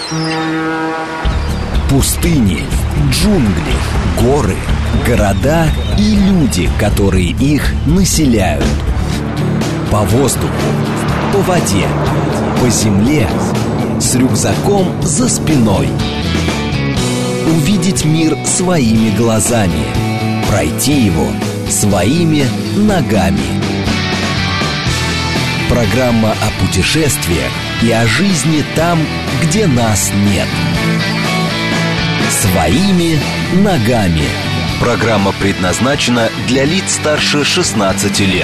Пустыни, джунгли, горы, города и люди, которые их населяют. По воздуху, по воде, по земле, с рюкзаком за спиной. Увидеть мир своими глазами, пройти его своими ногами. Программа о путешествиях и о жизни там, где нас нет. Своими ногами. Программа предназначена для лиц старше 16 лет.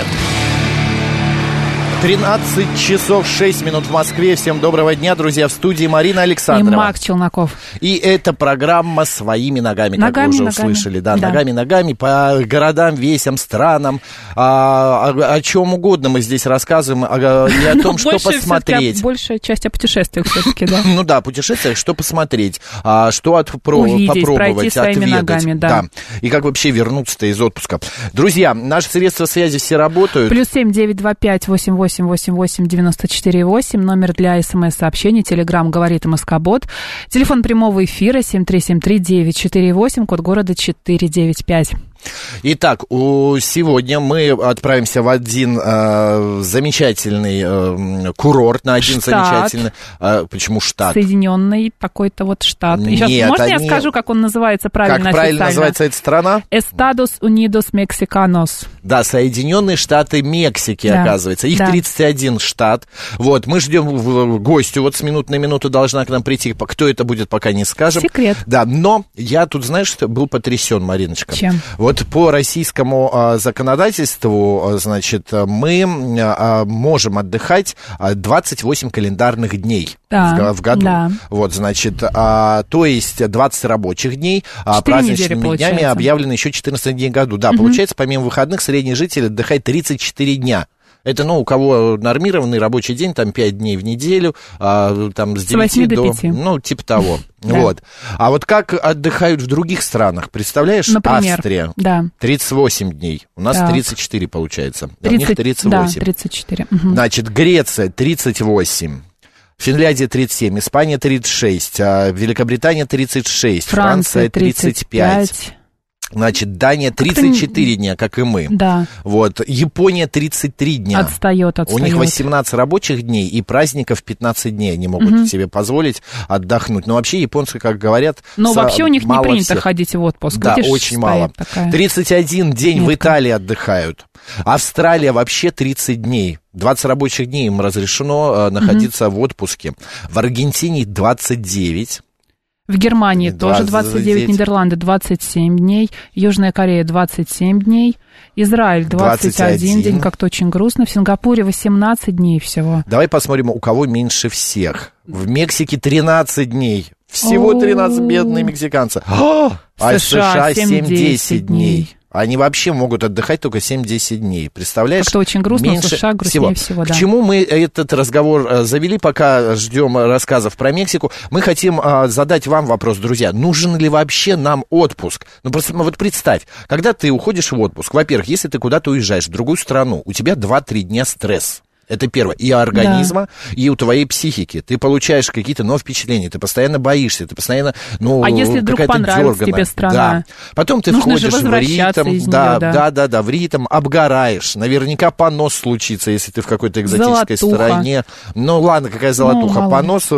13 часов 6 минут в Москве. Всем доброго дня, друзья. В студии Марина Александрова. И Макс Челноков. И это программа «Своими ногами», как вы уже услышали. Да, да. Ногами, по городам, весям, странам. О чем угодно мы здесь рассказываем. И о том, что посмотреть. Большая часть о путешествиях все-таки, да. Ну да, путешествиях, что посмотреть, что увидеть, попробовать, пройти своими ногами, да. И как вообще вернуться-то из отпуска. Друзья, наши средства связи все работают. +7 925 8888 94 8, номер для СМС-сообщений, Телеграм говорит МСК-бот, телефон прямого эфира 7373948, код города 495. Итак, сегодня мы отправимся в один замечательный курорт, на один замечательный... Почему штат? Соединенный какой-то вот штат. Сейчас, можно я скажу, как он называется правильно? Как правильно называется эта страна? Estados Unidos Mexicanos. Да, Соединенные Штаты Мексики, да, оказывается. Их 31 штат. Вот, мы ждем гостю, вот с минуты на минуту должна к нам прийти. Кто это будет, пока не скажем. Секрет. Да, но я тут, знаешь, что был потрясен, Мариночка. Чем? Вот по российскому законодательству, значит, мы можем отдыхать 28 календарных дней в году. Да. Вот, значит, то есть 20 рабочих дней, праздничными днями объявлено еще 14 дней в году. Да, получается, помимо выходных, средний житель отдыхает 34 дня. Это, у кого нормированный рабочий день, там 5 дней в неделю, там с 9 до 5. Типа того. Да. Вот. А вот как отдыхают в других странах, представляешь? Например, Австрия, да. 38 дней. У нас 34, получается. 30, у них 38. Да, 34. Угу. Значит, Греция 38. Финляндия 37, Испания 36, Великобритания 36, Франция 35. Значит, Дания 34 дня, как и мы. Да. Вот. Япония 33 дня. Отстает. У них 18 рабочих дней и праздников 15 дней. Они могут себе позволить отдохнуть. Но вообще японцы, как говорят, но вообще у них не принято всех. Ходить в отпуск. Да, видишь, очень мало. Такая 31 день метка. В Италии отдыхают. Австралия вообще 30 дней. 20 рабочих дней им разрешено находиться в отпуске. В Аргентине 29. В Германии тоже 29, Нидерланды 27 дней, Южная Корея 27 дней, Израиль 21 день, как-то очень грустно, в Сингапуре 18 дней всего. Давай посмотрим, у кого меньше всех. В Мексике 13 дней, всего 13, бедные мексиканцы. А США 7-10 дней. Они вообще могут отдыхать только 7-10 дней. Представляешь? Как-то очень грустно, в США грустнее всего, да. К чему мы этот разговор завели, пока ждем рассказов про Мексику? Мы хотим задать вам вопрос, друзья. Нужен ли вообще нам отпуск? Просто вот представь, когда ты уходишь в отпуск, во-первых, если ты куда-то уезжаешь в другую страну, у тебя 2-3 дня стресс. Это первое. И у организма, и у твоей психики. Ты получаешь какие-то новые впечатления, ты постоянно боишься, ты постоянно, а если вдруг понравится тебе страна? Да. Потом ты нужно входишь в ритм, да, в ритм, обгораешь. Наверняка понос случится, если ты в какой-то экзотической стране. Ну ладно, какая золотуха. Понос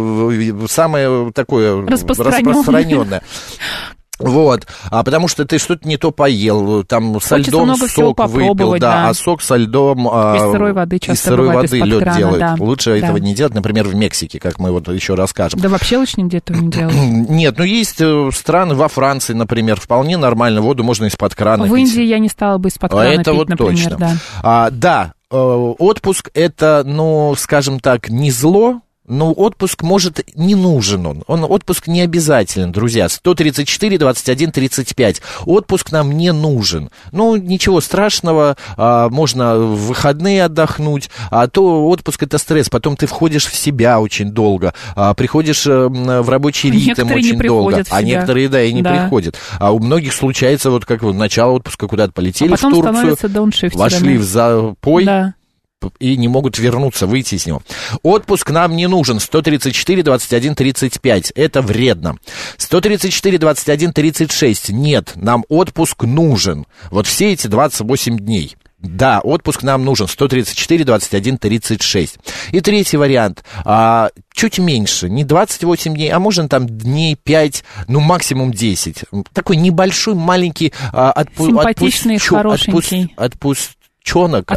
самое такое распространенное. Вот, потому что ты что-то не то поел, там со льдом сок выпил, да, а сок со льдом из сырой воды часто бывает, из-под лед крана, делают. Да. Лучше этого не делать, например, в Мексике, как мы вот еще расскажем. Да вообще лучше нигде этого не делать. Нет, есть страны, во Франции, например, вполне нормально, воду можно из-под крана пить. В Индии я не стала бы из-под крана это пить, вот например, точно. Да, отпуск это, скажем так, не зло. Но отпуск, может, не нужен отпуск не обязателен, друзья. 134, 21, 35. Отпуск нам не нужен. Ничего страшного, можно в выходные отдохнуть, а то отпуск это стресс. Потом ты входишь в себя очень долго, приходишь в рабочий ритм очень долго. А некоторые, и не приходят. А у многих случается, вот как начало отпуска, куда-то полетели в Турцию, вошли в запой. Да. и не могут вернуться, выйти из него. Отпуск нам не нужен. 134, 21, 35. Это вредно. 134, 21, 36. Нет, нам отпуск нужен. Вот все эти 28 дней. Да, отпуск нам нужен. 134, 21, 36. И третий вариант. Чуть меньше. Не 28 дней, а можно там дней 5, ну, максимум 10. Такой небольшой, маленький симпатичный, хорошенький. Отпусчонок,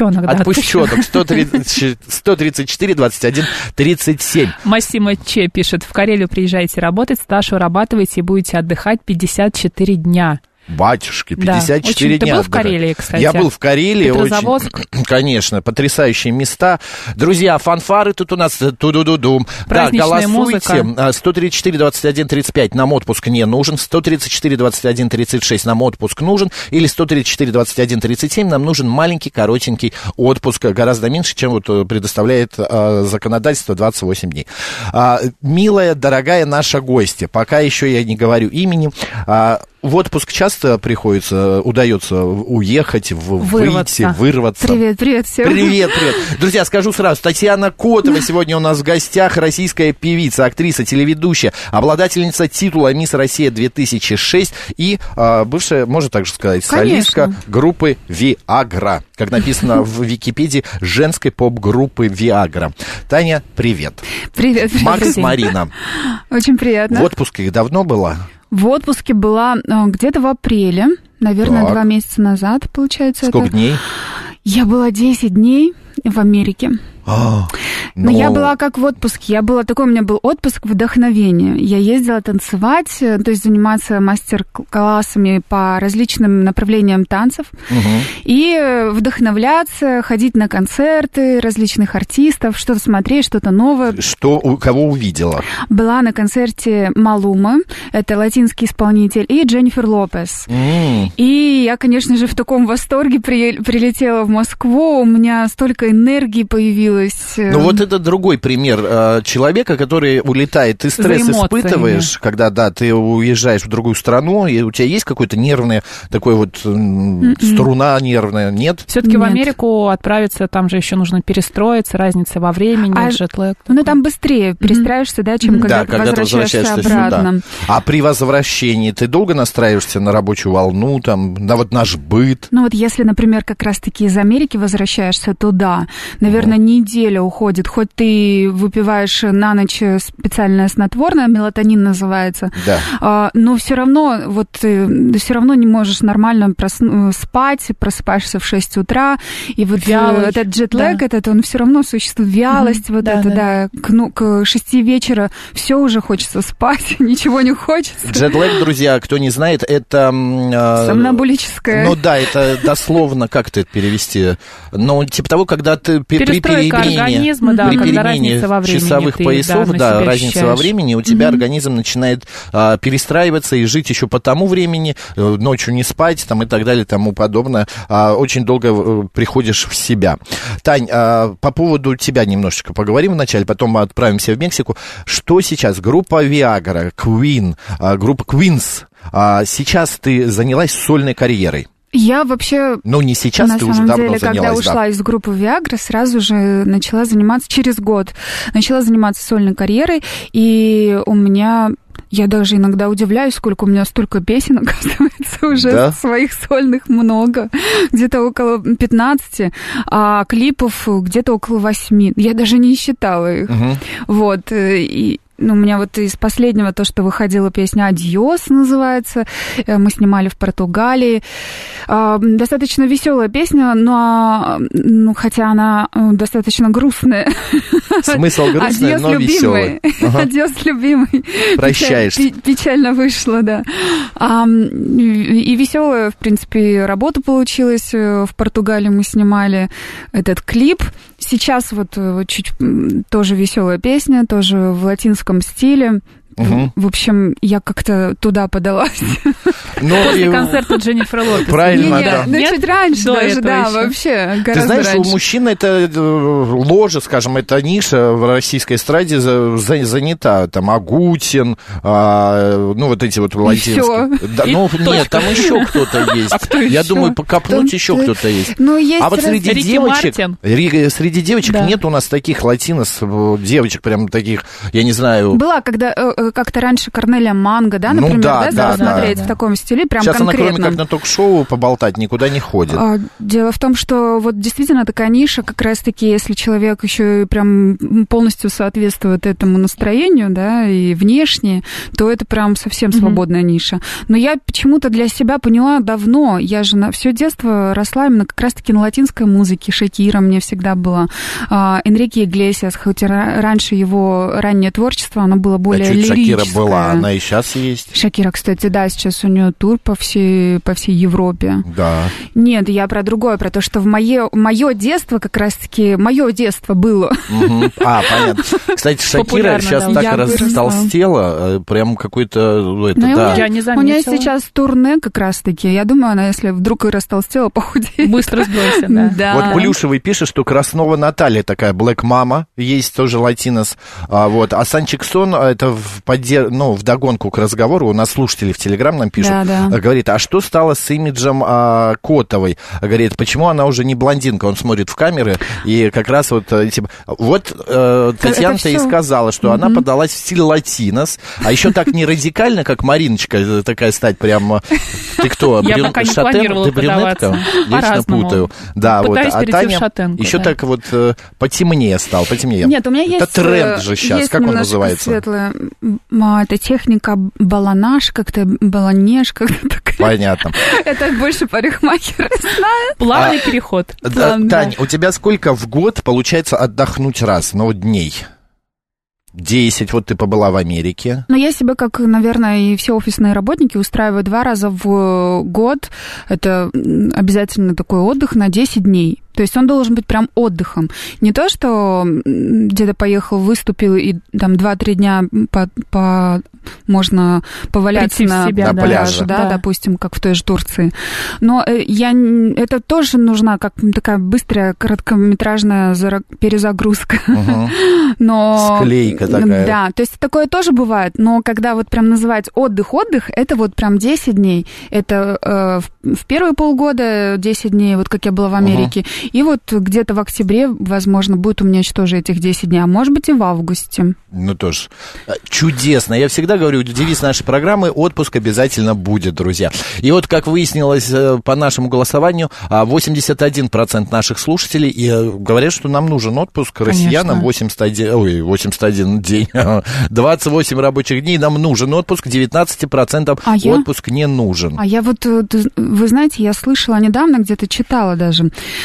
134, 21, 37. Массимо Че пишет: в Карелию приезжайте работать, стаж вырабатываете и будете отдыхать 54 дня. Батюшки, 54 дня. Ты был в Карелии, кстати? Я был в Карелии. Петрозаводск. Очень, конечно, потрясающие места. Друзья, фанфары тут у нас ту-ду-ду-дум. Да, голосуйте. Музыка. 134, 21, 35 нам отпуск не нужен. 134, 21, 36 нам отпуск нужен. Или 134, 21, 37 нам нужен маленький, коротенький отпуск. Гораздо меньше, чем вот предоставляет законодательство, 28 дней. Милая, дорогая наша гостья, пока еще я не говорю имени, в отпуск часто удается уехать, выйти, вырваться. Привет всем. Привет. Друзья, скажу сразу, Татьяна Котова сегодня у нас в гостях, российская певица, актриса, телеведущая, обладательница титула «Мисс Россия 2006» и бывшая, можно также сказать, солистка группы «Виагра», как написано в Википедии, женской поп-группы «Виагра». Таня, привет. Привет. Макс, Марина. Очень приятно. В отпуске давно была? В отпуске была где-то в апреле, наверное, 2 месяца назад, получается. Сколько дней? Я была 10 дней в Америке. Но я была как в отпуске. У меня был отпуск вдохновения. Я ездила танцевать, то есть заниматься мастер-классами по различным направлениям танцев. И вдохновляться, ходить на концерты различных артистов, что-то смотреть, что-то новое. Кого увидела? Была на концерте Малумы, это латинский исполнитель, и Дженнифер Лопес. И я, конечно же, в таком восторге прилетела в Москву. У меня столько энергии появилось. Ну вот это другой пример человека, который улетает. Ты стресс испытываешь, когда, ты уезжаешь в другую страну, и у тебя есть какое-то нервное, такое вот струна нервная, нет? Все-таки в Америку отправиться, там же еще нужно перестроиться, разница во времени, джетлэг. Ну там быстрее перестраиваешься, чем когда ты возвращаешься обратно. Сюда. А при возвращении ты долго настраиваешься на рабочую волну, на вот наш быт? Ну вот если, например, как раз-таки из Америки возвращаешься, то да, наверное, неделя уходит, хоть ты выпиваешь на ночь специальное снотворное, мелатонин называется, но все равно не можешь нормально спать, просыпаешься в 6 утра, и вот этот джетлэг, он все равно существует, вялость, к 6 вечера все уже хочется спать, ничего не хочется. Джетлэг, друзья, кто не знает, это... Сомнамбулическое. Ну да, это дословно, как это перевести? Ну, типа того, когда ты при организма, при перемене часовых поясов, разница во времени, у тебя организм начинает перестраиваться и жить еще по тому времени, ночью не спать и так далее, тому подобное. Очень долго приходишь в себя. Тань, по поводу тебя немножечко поговорим вначале, потом мы отправимся в Мексику. Что сейчас? Группа Viagra, Queen, группа Queens. Сейчас ты занялась сольной карьерой. Я вообще... Ну, не сейчас, ты уже давно занялась, когда ушла из группы Viagra, сразу же начала заниматься, через год, заниматься сольной карьерой, и у меня... Я даже иногда удивляюсь, сколько у меня столько песен, оказывается, уже своих сольных много. Где-то около 15, а клипов где-то около 8. Я даже не считала их. Вот, и... у меня вот из последнего то, что выходила песня «Адьос» называется. Мы снимали в Португалии. Достаточно веселая песня, но хотя она достаточно грустная. Смысл грустный, но веселый. «Адьос, любимый». Прощаешься. Печально вышло, да. И веселая, в принципе, работа получилась. В Португалии мы снимали этот клип. Сейчас вот чуть тоже веселая песня, тоже в латинском стиле. В общем, я как-то туда подалась. После концерта Дженнифер Лопес. Правильно, да. Ну, чуть раньше даже, да, вообще, гораздо раньше. Ты знаешь, у мужчин это ложа, скажем, это ниша в российской эстраде занята. Там Агутин, ну, вот эти вот латинские. Да, ну, нет, там еще кто-то есть. Я думаю, покопнуть еще кто-то есть. А вот среди девочек нет у нас таких латинос, девочек прям таких, я не знаю... Была как-то раньше Корнелия Манго, да, например, да, смотреть в таком стиле, прям сейчас конкретно. Сейчас она, кроме как на ток-шоу поболтать, никуда не ходит. Дело в том, что вот действительно такая ниша, как раз-таки, если человек еще и прям полностью соответствует этому настроению, да, и внешне, то это прям совсем свободная ниша. Но я почему-то для себя поняла давно, я же все детство росла именно как раз-таки на латинской музыке, Шакира мне всегда было, Энрике Иглесиас, хоть раньше его раннее творчество, оно было более лирическое. Шакира была, она и сейчас есть. Шакира, кстати, да, сейчас у нее тур по всей Европе. Да. Нет, я про другое, про то, что в мое детство как раз-таки, мое детство было. Понятно. Кстати, Шакира сейчас так растолстела, прям какой-то... Я не заметила. У нее сейчас турне как раз-таки. Я думаю, она, если вдруг и растолстела, похудеет. Быстро сбросит, да. Вот Плюшевый пишет, что Краснова Наталья такая, Black Mama, есть тоже латинос. Вот. А Санчик Сон, это вдогонку к разговору, у нас слушатели в Телеграм нам пишут, говорит, а что стало с имиджем Котовой? Говорит, почему она уже не блондинка? Он смотрит в камеры, и как раз вот, типа, Татьяна-то и сказала, что она подалась в стиль латинос, а еще так не радикально, как Мариночка, такая стать прям... Ты кто? Я пока не планировала подаваться. Вечно путаю. Да, вот. А Таня еще так вот потемнее стал, потемнее. Нет, у меня есть... Это тренд же сейчас, как он называется? Светлая. Это техника баланаж, как-то баланеж, как-то такая. Понятно. Это больше парикмахеры знают. Плавный переход. Тань, у тебя сколько в год получается отдохнуть раз, дней? 10, вот ты побыла в Америке. Но я себя, как, наверное, и все офисные работники, устраиваю 2 раза в год. Это обязательно такой отдых на 10 дней. То есть он должен быть прям отдыхом. Не то, что где-то поехал, выступил, и там 2-3 дня можно поваляться на пляже, да, допустим, как в той же Турции. Но это тоже нужна как такая быстрая короткометражная перезагрузка. Но, склейка такая. Да, то есть такое тоже бывает. Но когда вот прям называть отдых, это вот прям 10 дней. Это в первые полгода 10 дней, вот как я была в Америке. И вот где-то в октябре, возможно, будет у меня тоже этих 10 дней, а может быть и в августе. Ну, тоже чудесно. Я всегда говорю, девиз нашей программы: отпуск обязательно будет, друзья. И вот, как выяснилось по нашему голосованию, 81% наших слушателей говорят, что нам нужен отпуск. Россиянам 81 день, 28 рабочих дней нам нужен отпуск, 19% отпуск не нужен. А я вот, вы знаете, я слышала недавно, где-то читала даже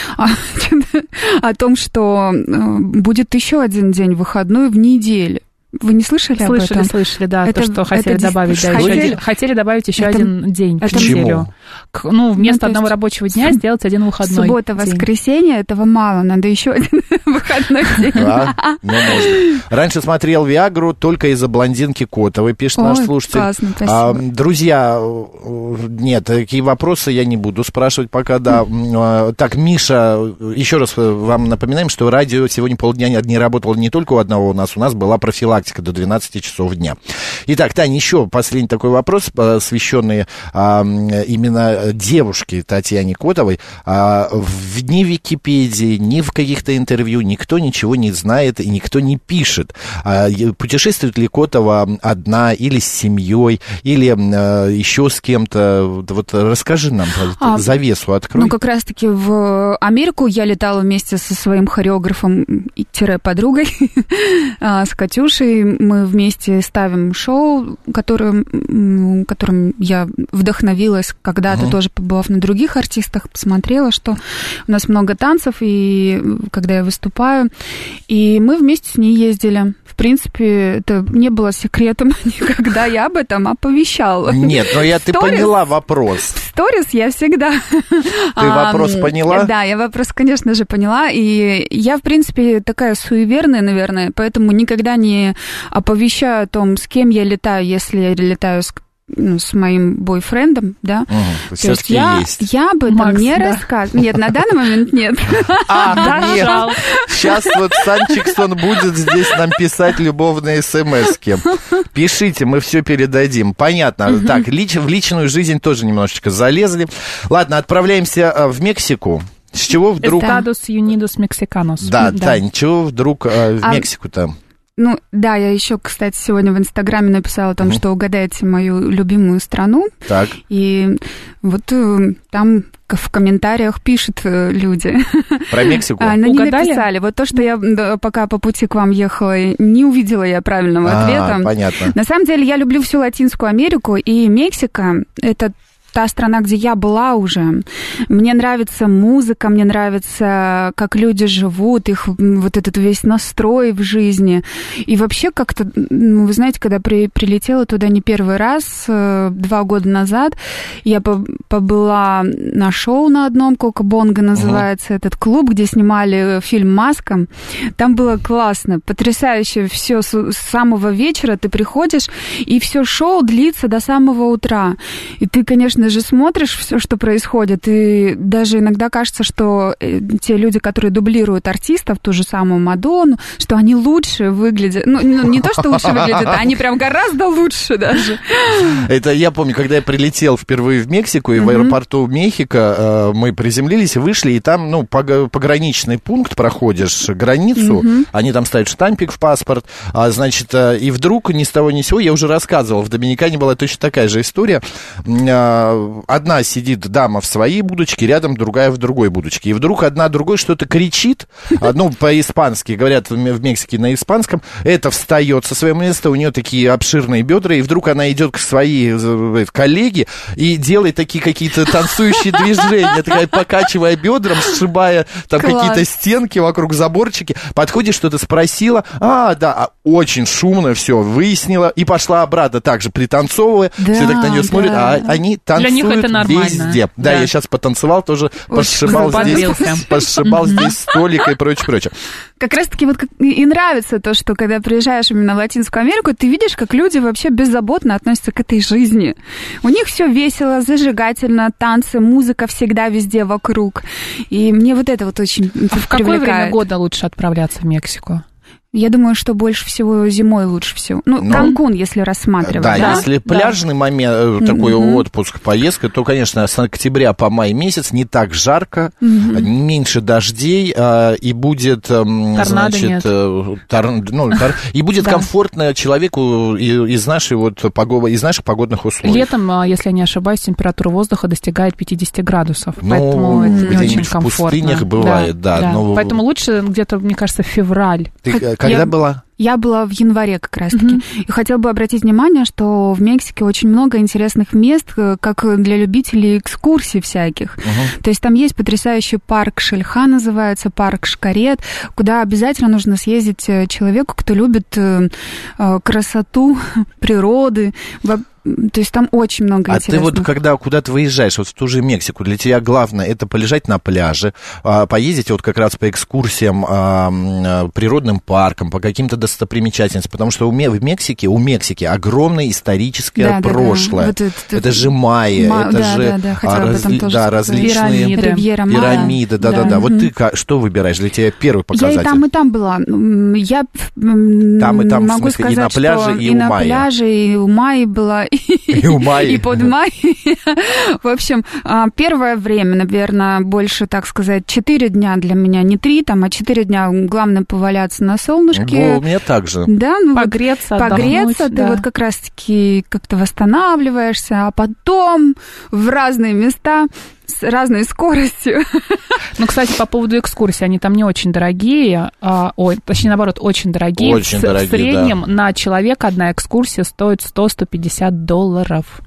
о том, что будет еще один день выходной в неделю. Вы не слышали об этом? Слышали, да, то, что хотели добавить. Хотели добавить еще один день в неделю. Вместо одного рабочего дня сделать один выходной. Суббота, воскресенье, этого мало, надо еще один выходной день. Можно. Раньше смотрел «Виагру» только из-за блондинки Котовой, пишет наш слушатель. Классно, спасибо. Друзья, нет, такие вопросы я не буду спрашивать пока, да. Так, Миша, еще раз вам напоминаем, что радио сегодня полдня не работало не только у одного у нас была профилактика до 12 часов дня. Итак, Таня, еще последний такой вопрос, посвященный именно девушке Татьяне Котовой. Ни в Википедии, ни в каких-то интервью никто ничего не знает и никто не пишет. Путешествует ли Котова одна или с семьей, или еще с кем-то? Вот расскажи нам, завесу открой. Как раз-таки в Америку я летала вместе со своим хореографом-подругой, с Катюшей. Мы вместе ставим шоу, которым я вдохновилась, когда когда-то тоже побывав на других артистах, посмотрела, что у нас много танцев, и когда я выступаю, и мы вместе с ней ездили. В принципе, это не было секретом никогда, я об этом оповещала. Нет, но ты поняла вопрос. В сторис я всегда... Ты вопрос поняла? Да, я вопрос, конечно же, поняла, и я, в принципе, такая суеверная, наверное, поэтому никогда не оповещаю о том, с кем я летаю, если я летаю с моим бойфрендом, да. То есть я об этом не рассказываю. Нет, на данный момент нет. Нет. Сейчас вот Санчиксон будет здесь нам писать любовные смс-ки. Пишите, мы все передадим. Понятно. Так, в личную жизнь тоже немножечко залезли. Ладно, отправляемся в Мексику. С чего вдруг... Estados Unidos Mexicanos. Да, Тань, чего вдруг в Мексику-то? Ну, да, я еще, кстати, сегодня в Инстаграме написала о том, что угадайте мою любимую страну. Так. И вот там в комментариях пишут люди. Про Мексику? Они написали. Вот то, что я пока по пути к вам ехала, не увидела я правильного ответа. Понятно. На самом деле, я люблю всю Латинскую Америку, и Мексика — это та страна, где я была уже. Мне нравится музыка, мне нравится, как люди живут, их вот этот весь настрой в жизни. И вообще как-то, вы знаете, когда прилетела туда не первый раз, 2 года назад, я побыла на шоу на одном, Кока-Бонго называется этот клуб, где снимали фильм «Маска». Там было классно, потрясающе все. С самого вечера ты приходишь, и все шоу длится до самого утра. И ты, конечно же, смотришь все, что происходит, и даже иногда кажется, что те люди, которые дублируют артистов, ту же самую Мадонну, что они лучше выглядят. Ну, не то, что лучше выглядят, а они прям гораздо лучше даже. Это я помню, когда я прилетел впервые в Мексику, и в аэропорту Мехико мы приземлились, вышли, и там, ну, пограничный пункт, проходишь границу, они там ставят штампик в паспорт, значит, и вдруг ни с того ни с сего, я уже рассказывал, в Доминикане была точно такая же история. Одна сидит дама в своей будочке, рядом другая в другой будочке. И вдруг одна другой что-то кричит, ну, по-испански, говорят в Мексике на испанском, это встает со своего места, у нее такие обширные бедра, и вдруг она идет к своей коллеге и делает такие какие-то танцующие движения, такая, покачивая бедром, сшибая там какие-то стенки вокруг, заборчики. Подходит, что-то спросила, очень шумно все, выяснила, и пошла обратно, также пританцовывая, все так на нее смотрят, а они танцуют везде. Да, я сейчас потанцевал, тоже пошибал здесь столик и прочее. Как раз-таки вот и нравится то, что когда приезжаешь именно в Латинскую Америку, ты видишь, как люди вообще беззаботно относятся к этой жизни. У них все весело, зажигательно, танцы, музыка всегда везде вокруг. И мне вот это вот очень привлекает. В какое время года лучше отправляться в Мексику? Я думаю, что больше всего зимой лучше всего. Ну, Канкун, если рассматривать. Да, если пляжный момент, такой отпуск, поездка, то, конечно, с октября по май месяц не так жарко, меньше дождей, и будет, значит, и будет комфортно человеку из наших погодных условий. Летом, если я не ошибаюсь, температура воздуха достигает 50 градусов, поэтому это не очень комфортно. В пустынях бывает, да. Поэтому лучше где-то, мне кажется, февраль. Когда была? Я была в январе как раз-таки. И хотела бы обратить внимание, что в Мексике очень много интересных мест, как для любителей экскурсий всяких. То есть там есть потрясающий парк Шельха, называется, парк Шкарет, куда обязательно нужно съездить человеку, кто любит красоту природы. То есть там очень много интересного. А ты вот когда куда-то выезжаешь, вот в ту же Мексику, для тебя главное это полежать на пляже, поездить вот как раз по экскурсиям, природным паркам, по каким-то достопримечательностям, потому что у Мексики огромное историческое прошлое. Вот это же майя, это же различные пирамиды. Да. Вот ты что выбираешь? Для тебя первый показатель? Я и там была. Я могу сказать, и на пляже, и на пляже, и у Майи была, и под май. В общем, первое время, наверное, больше, так сказать, 4 дня для меня, не 3, а 4 дня. Главное поваляться на солнышке. У меня так же. Да, погреться, ты вот как раз-таки как-то восстанавливаешься, а потом в разные места с разной скоростью. Ну, кстати, по поводу экскурсий, они там не очень дорогие, точнее, наоборот, очень дорогие. Очень дорогие, в среднем на человека одна экскурсия стоит $100-150.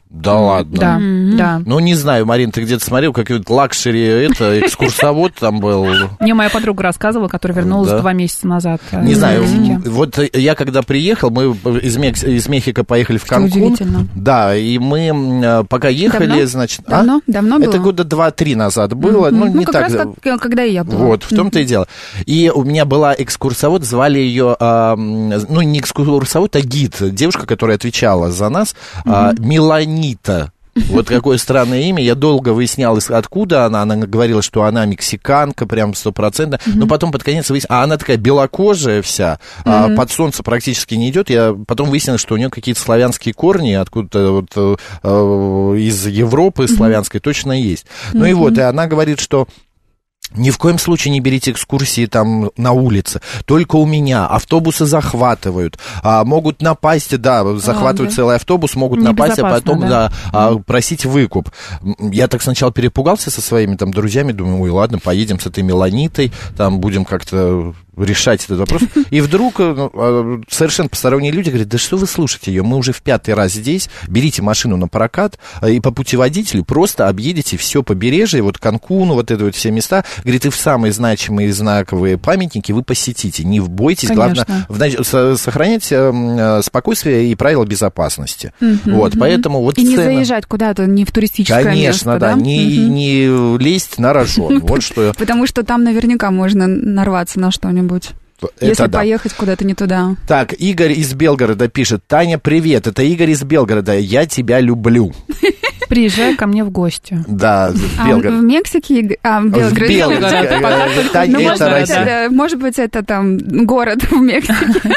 Да ладно? Да, да. Ну, не знаю, Марин, ты где-то смотрел, какой-то лакшери, экскурсовод там был. Мне моя подруга рассказывала, которая вернулась 2 месяца назад. Не знаю, вот я когда приехал, мы из Мехико поехали в Канкун. Удивительно. Да, и мы пока ехали, значит... Давно было? Это года 2-3 назад было. Ну, не как так. раз когда и я была. Вот, в том-то и дело. И у меня была экскурсовод, звали ее, ну, не экскурсовод, а гид, девушка, которая отвечала за нас, Меланита. Вот какое странное имя. Я долго выяснял, откуда она. Она говорила, что она мексиканка, прям 100%. Но потом под конец выяснилось... А она такая белокожая вся, под солнце практически не идет. Я потом выяснил, что у нее какие-то славянские корни, откуда-то вот, из Европы славянской точно есть. Ну и вот, и она говорит, что... Ни в коем случае не берите экскурсии там на улице. Только у меня. Автобусы захватывают. Могут напасть, захватывают целый автобус, могут напасть, а потом просить выкуп. Я так сначала перепугался со своими там друзьями. Думаю, ой, ладно, поедем с этой Меланитой, там будем как-то решать этот вопрос. И вдруг совершенно посторонние люди говорят, да что вы слушаете ее, мы уже в 5-й раз здесь, берите машину на прокат и по путеводителю просто объедете все побережье, вот Канкуну, вот это вот все места. Говорит, и в самые значимые знаковые памятники вы посетите, не бойтесь, главное сохранять спокойствие и правила безопасности. Вот, поэтому вот и не заезжать куда-то, не в туристическое место, конечно, да, не лезть на рожон. Вот что. Потому что там наверняка можно нарваться на что-нибудь. Если поехать куда-то не туда. Так, Игорь из Белгорода пишет. Таня, привет, это Игорь из Белгорода. Я тебя люблю. Приезжай ко мне в гости. Да, в Белгород. В Мексике? В Белгороде. Таня, это Россия. Может быть, это там город в Мексике.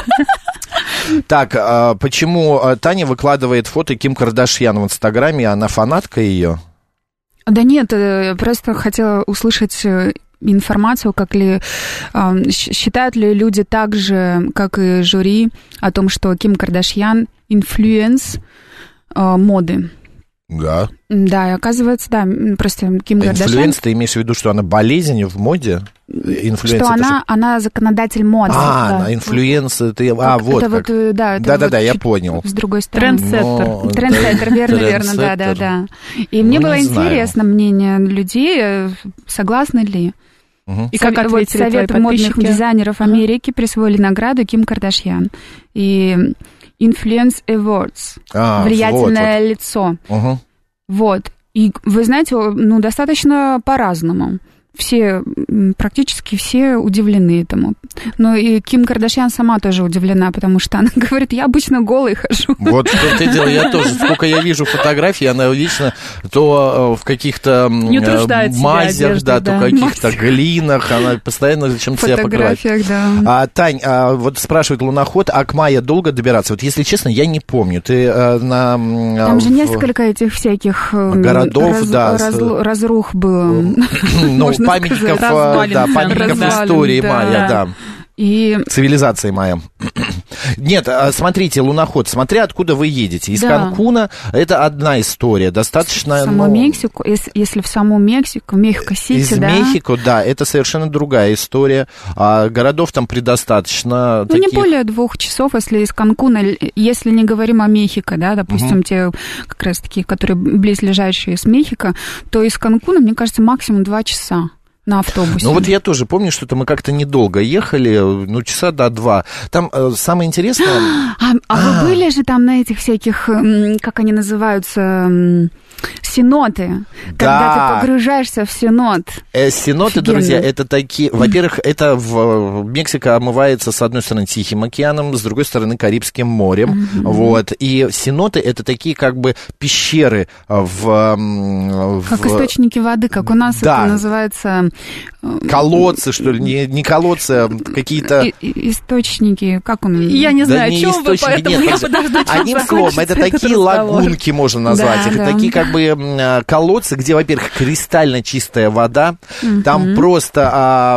Так, почему Таня выкладывает фото Ким Кардашьян в Инстаграме? Она фанатка ее? Да нет, просто хотела услышать... информацию, как ли считают ли люди так же, как и жюри, о том, что Ким Кардашьян инфлюенс моды. Да. Да, и оказывается, да, просто Ким Кардашьян... Инфлюенс, ты имеешь в виду, что она болезнь в моде? Инфлюенс, что она законодатель моды. Инфлюенс, это вот это как. Вот, да, я понял. С другой стороны. Трендсеттер, верно, да. И мне было интересно мнение людей, согласны ли. И как ответили Совет модных дизайнеров Америки присвоили награду Ким Кардашьян. И Influence Awards. Влиятельное лицо. Вот. И вы знаете, ну, достаточно по-разному. Практически все удивлены этому. Но и Ким Кардашьян сама тоже удивлена, потому что она говорит, я обычно голой хожу. Вот что ты делаешь, я тоже. Сколько я вижу фотографий, она вечно то в каких-то мазях, то в каких-то глинах, она постоянно чем-то себя покрывает. В фотографиях, да. Тань, вот спрашивает луноход, а к Майе долго добираться? Вот если честно, я не помню. Ты Там же несколько этих всяких городов, разрух было. Памятников истории майя, да. И... Цивилизации майя. Нет, смотрите, луноход, смотря откуда вы едете. Из Канкуна это одна история, достаточно... В саму Мексику, если в саму Мексику, Мехико-Сити, из Мехико, да, это совершенно другая история. Городов там предостаточно. Ну, не более 2 часов, если из Канкуна, если не говорим о Мехико, да, допустим, те как раз таки, которые близлежащие с Мехико, то из Канкуна, мне кажется, максимум 2 часа. На автобусе. Ну вот я тоже помню, что-то мы как-то недолго ехали, часа до 2. Там самое интересное... вы были же там на этих всяких, как они называются, сеноты? Когда ты погружаешься в сенот. Сеноты, друзья, это такие... Во-первых, это Мексика омывается, с одной стороны, Тихим океаном, с другой стороны, Карибским морем. Вот. И сеноты это такие как бы пещеры как источники воды, как у нас это называется... Колодцы, что ли? Не колодцы, а какие-то... Источники, как он... Я не знаю, о чем вы, поэтому я подожду. Одним словом, это такие лагунки, можно назвать. Это такие как бы колодцы, где, во-первых, кристально чистая вода. Там просто,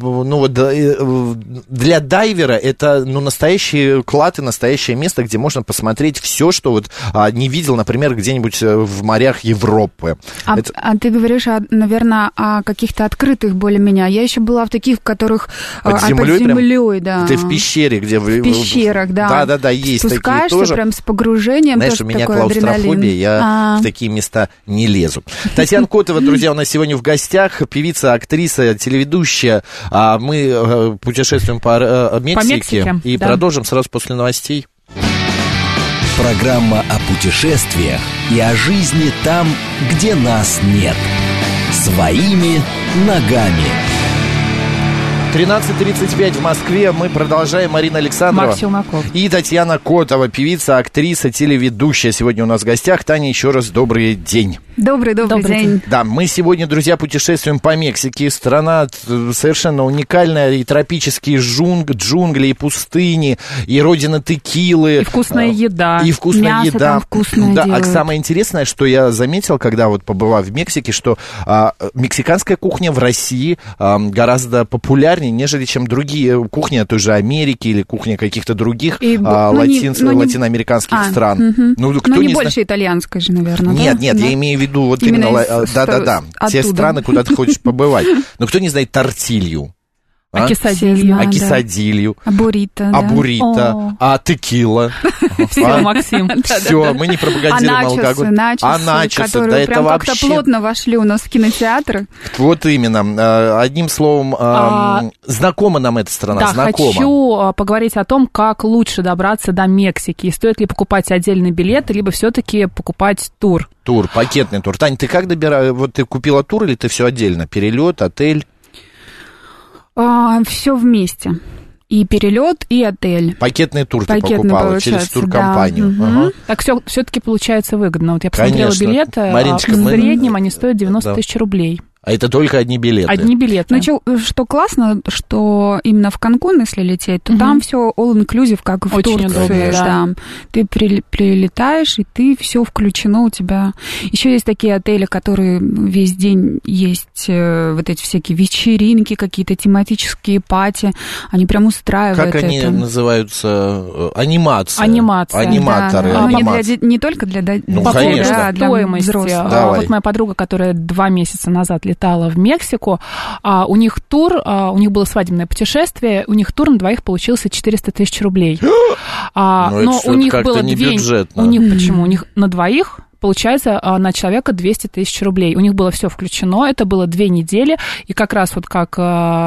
для дайвера это, настоящий клад и настоящее место, где можно посмотреть все, что вот не видел, например, где-нибудь в морях Европы. А ты говоришь, наверное, о каких-то открытых открытых более-менее. Я еще была в таких, в которых под землей, да. Ты в пещере, где в пещерах, да. Да, есть такие спускаешься тоже. Прям с погружением. Знаешь, у меня клаустрофобия, я в такие места не лезу. Татьяна Котова, друзья, у нас сегодня в гостях, певица, актриса, телеведущая. Мы путешествуем по Мексике и продолжим сразу после новостей. Программа о путешествиях и о жизни там, где нас нет. Своими ногами. 13:35 в Москве. Мы продолжаем. Марина Александрова. Макс Челноков. И Татьяна Котова, певица, актриса, телеведущая. Сегодня у нас в гостях. Таня, еще раз добрый день. Добрый день. Да, мы сегодня, друзья, путешествуем по Мексике. Страна совершенно уникальная. И тропические джунгли, и пустыни, и родина текилы. И вкусная еда. И вкусная мясо еда. Там вкусное делают. А самое интересное, что я заметил, когда вот побывав в Мексике, что мексиканская кухня в России гораздо популярнее, нежели чем другие кухни той же Америки или кухня каких-то других латиноамериканских стран. Не больше итальянской же, наверное. Нет, я имею в виду вот именно те страны, куда ты хочешь побывать. Но кто не знает тортилью? Акисадилью. Абурито. Текила. Все, Максим. Все, мы не пропагандируем алкоголь. Начосы, которые прям как-то плотно вошли у нас в кинотеатры. Вот именно. Одним словом, знакома нам эта страна. Да, знакома. Хочу поговорить о том, как лучше добраться до Мексики. И стоит ли покупать отдельный билет, либо все-таки покупать тур. Тур, пакетный тур. Тань, ты как добираешь? Вот ты купила тур или ты все отдельно? Перелет, отель? Все вместе. И перелет, и отель. Пакетный тур ты покупала через туркомпанию. Да. Угу. Так все-таки получается выгодно. Вот я посмотрела билеты, Мариночка, в среднем они стоят 90 тысяч рублей. А это только одни билеты? Одни билеты. Ну, что классно, что именно в Канкун, если лететь, то там все all-inclusive, как в очень Турции. Удобно, да. Ты прилетаешь, и ты все включено у тебя. Еще есть такие отели, которые весь день есть вот эти всякие вечеринки, какие-то тематические пати. Они прям устраивают как они называются? Анимация. Аниматоры. Да. Не только для по поводу стоимости. Вот моя подруга, которая 2 месяца назад летала в Мексику, у них тур, у них было свадебное путешествие, у них тур на двоих получился 400 тысяч рублей. Но у них было бюджетно. У них почему? У них на двоих получается на человека 200 тысяч рублей. У них было все включено, это было 2 недели, и как раз вот как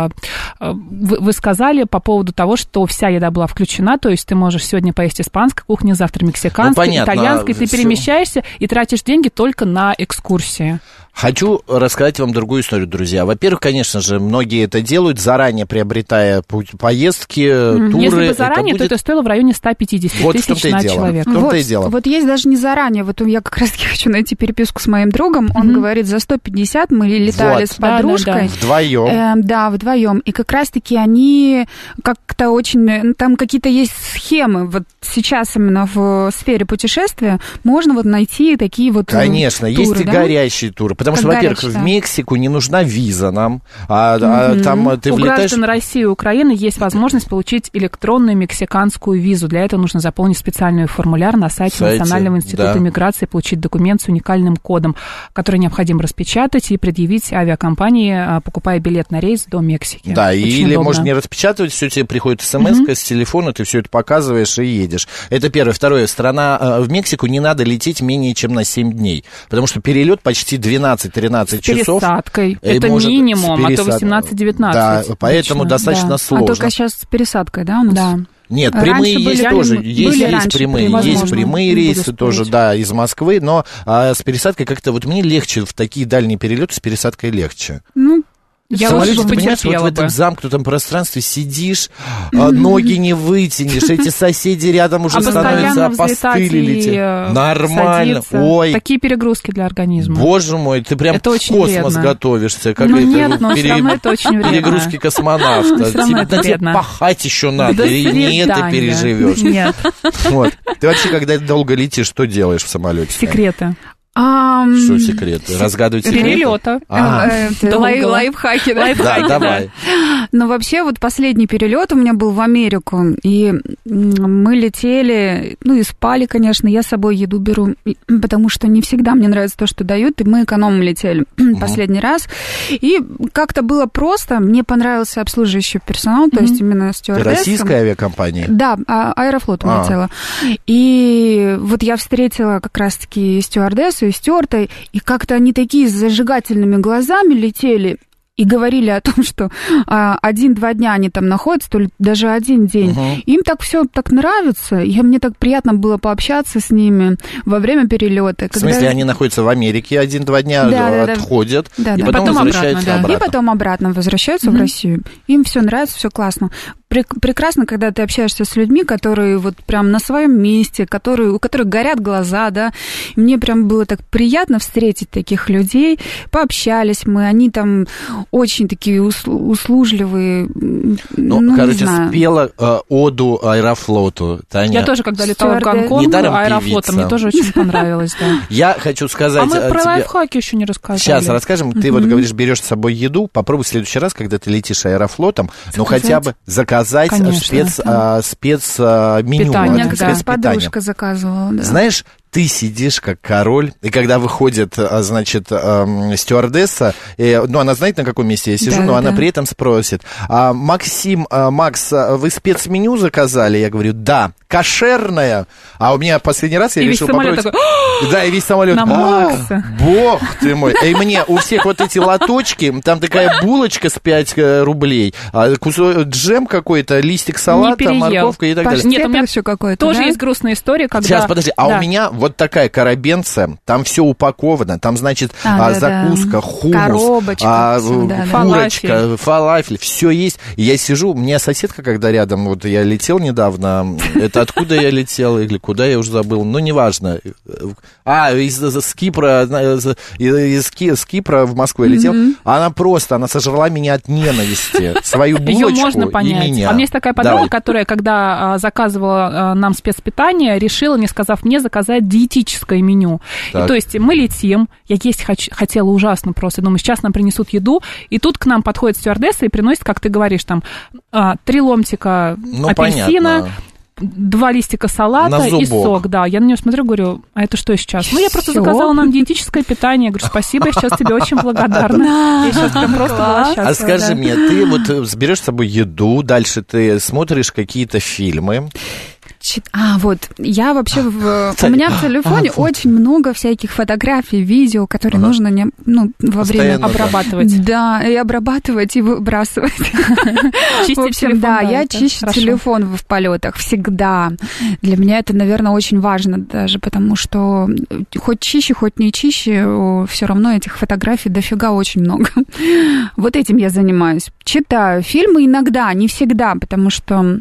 вы сказали по поводу того, что вся еда была включена, то есть ты можешь сегодня поесть испанской кухни, завтра мексиканской, итальянской, ты перемещаешься и тратишь деньги только на экскурсии. Хочу рассказать вам другую историю, друзья. Во-первых, конечно же, многие это делают, заранее приобретая поездки, туры. Если бы заранее, то это стоило в районе 150 тысяч на человека. Вот есть даже не заранее. Вот я как раз-таки хочу найти переписку с моим другом. Он говорит, за 150 мы летали с подружкой. Вдвоем. Да, вдвоем. И как раз-таки они как-то очень... Там какие-то есть схемы. Вот сейчас именно в сфере путешествия можно вот найти такие вот конечно, туры, есть и горящие туры. Потому что, во-первых, в Мексику не нужна виза нам, там ты влетаешь... У граждан России и Украины есть возможность получить электронную мексиканскую визу. Для этого нужно заполнить специальный формуляр на сайте Национального института миграции, получить документ с уникальным кодом, который необходимо распечатать и предъявить авиакомпании, покупая билет на рейс до Мексики. Да, очень или удобно. можно не распечатывать, все тебе приходит смс-ка с телефона, ты все это показываешь и едешь. Это первое. Второе, в Мексику не надо лететь менее чем на 7 дней, потому что перелет почти 12-13 часов. С пересадкой. Это минимум, а то 18-19. Да, поэтому достаточно сложно. А только сейчас с пересадкой, да, у нас? Да. Нет, прямые есть тоже, есть прямые рейсы тоже, да, из Москвы, но с пересадкой как-то вот мне легче, в такие дальние перелеты с пересадкой легче. Я самолете, ты понимаешь, вот в этом замкнутом пространстве сидишь, ноги не вытянешь, эти соседи рядом уже становятся опостылили. Нормально. Ой. Такие перегрузки для организма. Боже мой, ты прям в космос готовишься. Как это очень вредно. Перегрузки космонавта. Тебе пахать еще надо, или не это переживешь. Нет. Ты вообще, когда долго летишь, что делаешь в самолете? Секреты. Что секрет? Разгадывать секреты? Перелета. Лайфхаки, да? Да, давай. Но вообще вот последний перелет у меня был в Америку, и мы летели, и спали, конечно, я с собой еду беру, потому что не всегда мне нравится то, что дают, и мы экономно летели последний раз. И как-то было просто, мне понравился обслуживающий персонал, то есть именно стюардесса. Российская авиакомпания? Да, Аэрофлотом летела. И вот я встретила как раз-таки стюардессу и стюарда, и как-то они такие с зажигательными глазами летели и говорили о том, что 1-2 дня они там находятся, то ли даже 1 день. Им так все так нравится, и мне так приятно было пообщаться с ними во время перелета. В смысле, они находятся в Америке 1-2 дня, отходят, и потом возвращаются обратно. И потом обратно возвращаются в Россию. Им все нравится, все классно. Прекрасно, когда ты общаешься с людьми, которые вот прям на своем месте, у которых горят глаза, да. И мне прям было так приятно встретить таких людей. Пообщались мы, они там очень такие услужливые. Спела оду Аэрофлоту, Таня. Я тоже, когда летала в Гонконг, Аэрофлотом, мне тоже очень понравилось, да. Я хочу сказать... А мы про лайфхаки еще не рассказывали. Сейчас расскажем. Ты вот говоришь, берешь с собой еду, попробуй в следующий раз, когда ты летишь Аэрофлотом, хотя бы заказать спецменю. У меня как раз подружка заказывала. Да. Знаешь, ты сидишь как король, и когда выходит, стюардесса, она знает, на каком месте я сижу, но она при этом спросит: Макс, вы спецменю заказали? Я говорю, да. Кошерная? А у меня последний раз я решил попробовать... Да, и весь самолет. Бог ты мой. И мне у всех вот эти лоточки, там такая булочка с 5 рублей, джем какой-то, листик салата, морковка и так далее. Нет, у меня еще какое-то тоже есть грустная история, когда... Сейчас, подожди, у меня вот такая коробенция, там все упаковано, там, значит, закуска, хумус, курочка, фалафель, все есть. И я сижу, у меня соседка, когда рядом, вот я летел недавно, это откуда я летел или куда, я уже забыл, неважно. Из Кипра в Москву я летел, она сожрала меня от ненависти, свою булочку. Ее можно понять. И меня. А у меня есть такая подруга, которая, когда заказывала нам спецпитание, решила, не сказав мне, заказать диетическое меню. И, то есть мы летим, я есть хотела ужасно просто, думаю, сейчас нам принесут еду, и тут к нам подходит стюардесса и приносит, как ты говоришь, там 3 ломтика апельсина, 2 листика салата и сок, да. Я на нее смотрю, говорю, а это что сейчас? Я просто заказала нам диетическое питание. Я говорю, спасибо, я сейчас тебе очень благодарна. Я сейчас прям просто была счастлива. А скажи мне, ты вот берешь с собой еду, дальше ты смотришь какие-то фильмы. Я вообще... У меня в телефоне очень много всяких фотографий, видео, которые нужно во время обрабатывать. Да, и обрабатывать, и выбрасывать. Чистить телефон. Да, я чищу телефон в полетах всегда. Для меня это, наверное, очень важно даже, потому что хоть чище, хоть не чище, все равно этих фотографий дофига очень много. Вот этим я занимаюсь. Читаю фильмы иногда, не всегда, потому что...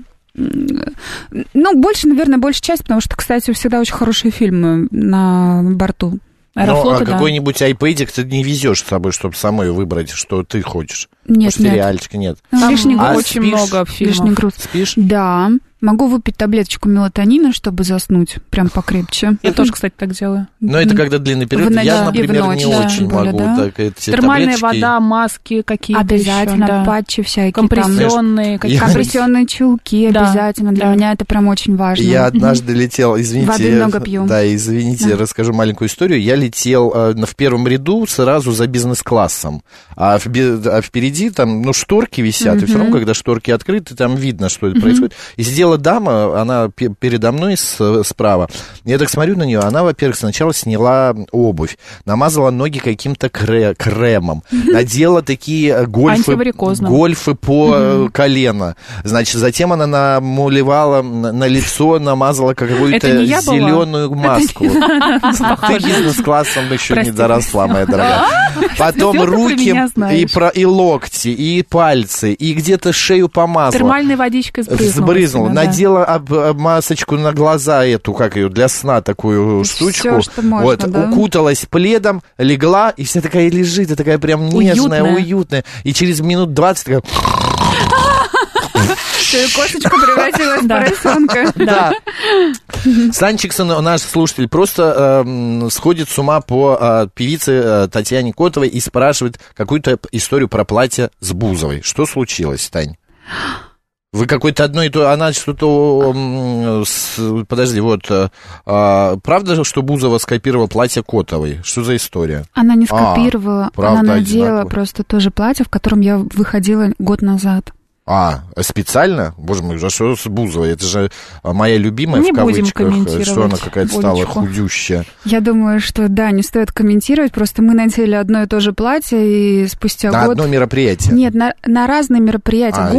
больше часть, потому что, кстати, всегда очень хорошие фильмы на борту Аэрофлота. Какой-нибудь айпэдик ты не везешь с собой, чтобы самой выбрать, что ты хочешь? Нет, сериальчика нет. Там очень много фильмов. Лишний груз. Спишь? Да. Могу выпить таблеточку мелатонина, чтобы заснуть прям покрепче. Я тоже, кстати, так делаю. Но это когда длинный период. Я, например, не очень могу. Термальная вода, маски какие-то. Обязательно, патчи всякие. Компрессионные. Компрессионные чулки обязательно. Для меня это прям очень важно. Я однажды летел, извините. Воды много пью. Да, извините, расскажу маленькую историю. Я летел в первом ряду сразу за бизнес-классом. А впереди там, шторки висят. И все равно, когда шторки открыты, там видно, что это происходит. И сидела дама, она передо мной справа. Я так смотрю на нее, она, во-первых, сначала сняла обувь, намазала ноги каким-то кремом, надела такие гольфы по колено. Значит, затем она намалевала на лицо, намазала какую-то зеленую маску. Ты бизнес-классом еще не доросла, моя дорогая. Потом руки и локти, и пальцы, и где-то шею помазала. Термальной водичкой сбрызнула. Надела масочку на глаза эту, для сна такую штучку. Всё, что можно, укуталась пледом, легла, и вся такая лежит, и такая прям нежная, уютная. И через минут 20 такая... Что и кошечка превратилась в поросенка. Да. Санчиксон, наш слушатель, просто сходит с ума по певице Татьяне Котовой и спрашивает какую-то историю про платье с Бузовой. Что случилось, Тань? Вы какой-то одно и то... Она что-то... Подожди, вот... Правда, что Бузова скопировала платье Котовой? Что за история? Она не скопировала. Правда, она надела просто то же платье, в котором я выходила год назад. Специально? Боже мой, а что с Бузовой? Это же моя любимая, не в кавычках, что она какая-то стала худющая. Я думаю, что да, не стоит комментировать, просто мы надели одно и то же платье, и спустя год... На одно мероприятие? Нет, на разные мероприятия.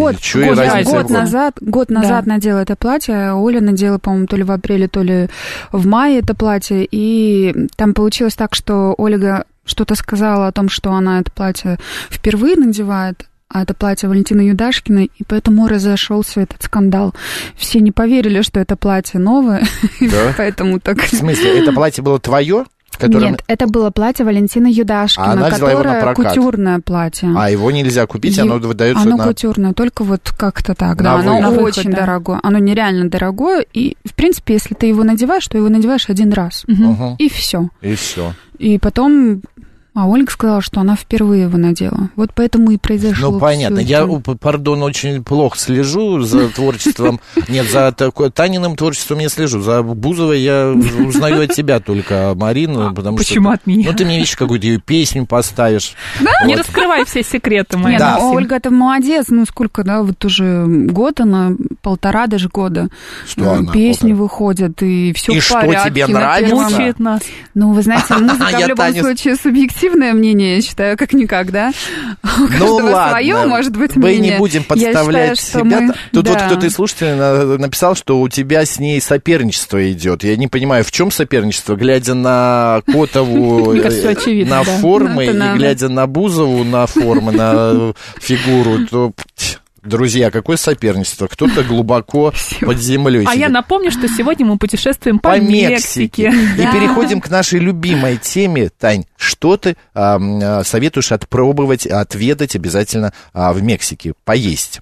Год назад надела это платье, а Оля надела, по-моему, то ли в апреле, то ли в мае это платье, и там получилось так, что Ольга что-то сказала о том, что она это платье впервые надевает, а это платье Валентины Юдашкиной, и поэтому разошелся этот скандал. Все не поверили, что это платье новое, да? Поэтому так... В смысле, это платье было твое? Нет, это было платье Валентины Юдашкина, которое кутюрное платье. Его нельзя купить, оно выдается Оно кутюрное, только вот как-то так, да, оно очень дорогое, оно нереально дорогое, и, в принципе, если ты его надеваешь, то его надеваешь один раз, и все. И потом... А Ольга сказала, что она впервые его надела. Вот поэтому и произошло. Ну, понятно. Я, очень плохо слежу за творчеством. Нет, за Таниным творчеством я слежу. За Бузовой я узнаю от тебя только, Марину. Почему от меня? Ты мне, видишь, какую-то ее песню поставишь. Не раскрывай все секреты мои. Ольга-то молодец. Сколько, да, вот уже год она, 1,5 даже года. Что она? Песни выходят, и все в порядке. И что тебе нравится? Мучает нас. Вы знаете, музыка в любом случае субъективная. Мнение, я считаю, как никак, да? У каждого свое, может быть, мнение. Мы не будем подставлять себя. Тут вот кто-то из слушателей написал, что у тебя с ней соперничество идет. Я не понимаю, в чем соперничество? Глядя на Котову на формы и глядя на Бузову на формы, на фигуру, то... Друзья, какое соперничество? Кто-то глубоко под землей сидит. Я напомню, что сегодня мы путешествуем по Мексике. И переходим к нашей любимой теме. Тань, что ты советуешь отпробовать, отведать обязательно в Мексике, поесть?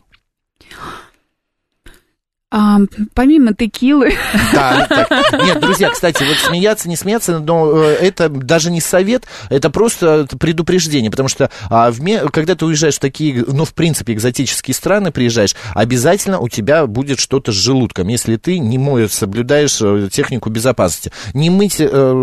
Помимо текилы. Да, нет, друзья, кстати, вот смеяться, не смеяться, но это даже не совет, это просто предупреждение, потому что когда ты уезжаешь в такие, в принципе, экзотические страны, приезжаешь, обязательно у тебя будет что-то с желудком, если ты не соблюдаешь технику безопасности. Не мыть,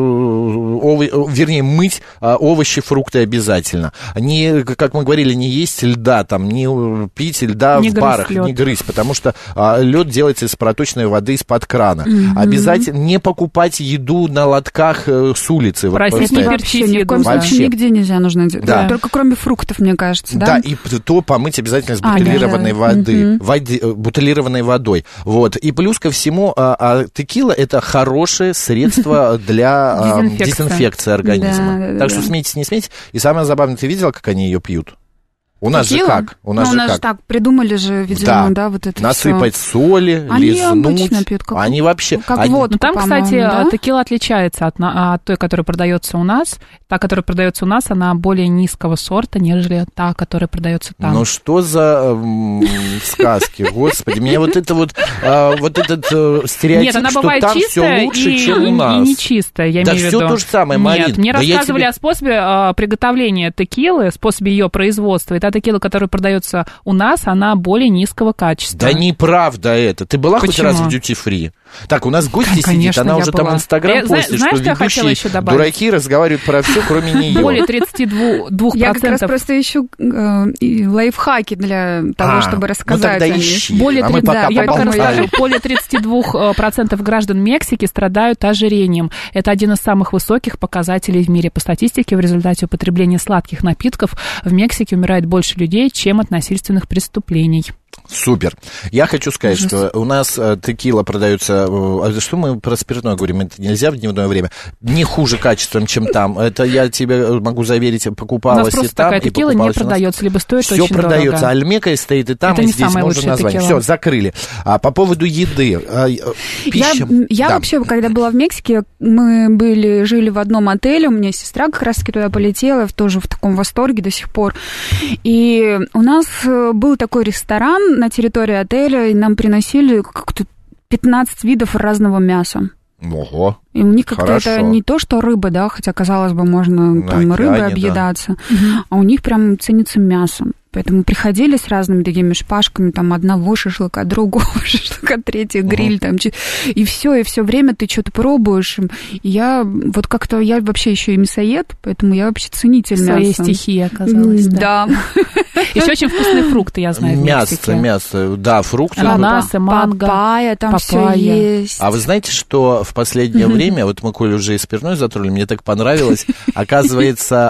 мыть овощи, фрукты обязательно. Не, как мы говорили, не есть льда, не пить льда в барах, не грызть, потому что лед делается из проточной воды из-под крана. Обязательно не покупать еду на лотках с улицы. Просить не перчить еду. Ни в коем случае нигде нельзя, нужно делать. Да. Только кроме фруктов, мне кажется, да? Да, и то помыть обязательно с бутилированной воды. Бутилированной водой. Вот. И плюс ко всему, текила – это хорошее средство для дезинфекции организма. Да, так что смейтесь, не смейтесь. И самое забавное, ты видела, как они ее пьют? У нас же как? У нас же так, придумали же, видимо, да, вот это насыпать всё. Соли, они лизнуть. Обычно пьют, как они вообще... Как водку, там, кстати, да? Текила отличается от той, которая продается у нас. Та, которая продается у нас, она более низкого сорта, нежели та, которая продается там. Ну что за сказки, господи. Меня вот этот стереотип, нет, она что бывает там чистая все лучше, чем у нас. И нечистая, я имею в виду. Да все то же самое, Марин. Нет, мне рассказывали о способе приготовления текилы, способе ее производства. И та текила, которая продается у нас, она более низкого качества. Да неправда это. Ты была хоть раз в дьюти-фри? Так, у нас гости сидит, она уже там в Инстаграм постит, что ведущие дураки разговаривают про все, кроме нее. Более 32%. Я как раз просто ищу лайфхаки для того, чтобы рассказать о них. Более 32% граждан Мексики страдают ожирением. Это один из самых высоких показателей в мире. По статистике, в результате употребления сладких напитков в Мексике умирает больше людей, чем от насильственных преступлений. Супер. Я хочу сказать, что у нас текила продается... Что мы про спиртное говорим? Это нельзя в дневное время. Не хуже качеством, чем там. Это я тебе могу заверить, покупалась и там. У нас просто такая текила не продается, либо стоит все очень продается. дорого. Альмека стоит и там, это и здесь можно назвать. Все, закрыли. По поводу еды. Пища. Я вообще, когда была в Мексике, мы жили в одном отеле, у меня сестра как раз-таки туда полетела, тоже в таком восторге до сих пор. И у нас был такой ресторан, ресторан на территории отеля, и нам приносили как-то 15 видов разного мяса. Ого. И у них как-то это не то, что рыба, да, хотя, казалось бы, можно там рыбой объедаться, да. А у них прям ценится мясо. Поэтому приходили с разными такими шпажками, там, одного шашлыка, другого шашлыка, третий гриль, там, и все время ты что-то пробуешь. И я вообще еще и мясоед, поэтому я вообще ценитель мяса. Своей стихии оказалась. Да. Еще очень вкусные фрукты, я знаю, в Мексике. Мясо, да, фрукты. Ананасы, манго. Папайя, там все есть. А вы знаете, что в последнее время, вот мы, Коля, уже и спиртное затронули, мне так понравилось, оказывается,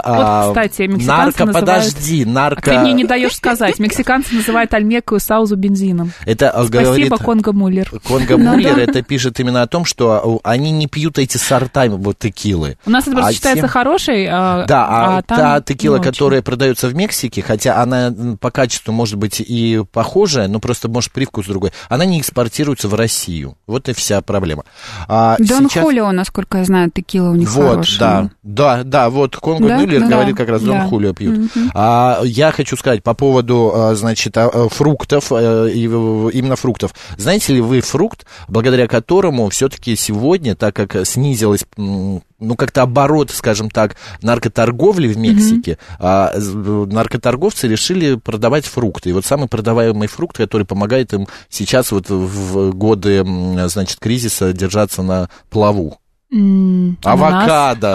Ты мне не даешь сказать. Мексиканцы называют альмеку и саузу бензином. Спасибо, Конго Муллер. Конго Муллер это пишет именно о том, что они не пьют эти сортами вот текилы. У нас это просто считается хорошей, да, та текила, которая продается в Мексике, хотя она по качеству может быть и похожая, но просто может привкус другой, она не экспортируется в Россию. Вот и вся проблема. Дон Хулио, насколько я знаю, текила у них хорошая. Да, вот Конго Муллер говорит как раз Дон Хулио пьют. Я хочу сказать по поводу, значит, фруктов, именно фруктов. Знаете ли вы фрукт, благодаря которому все-таки сегодня, так как снизилась, как-то оборот, скажем так, наркоторговли в Мексике, наркоторговцы решили продавать фрукты. И вот самый продаваемый фрукт, который помогает им сейчас вот в годы, значит, кризиса держаться на плаву. Авокадо.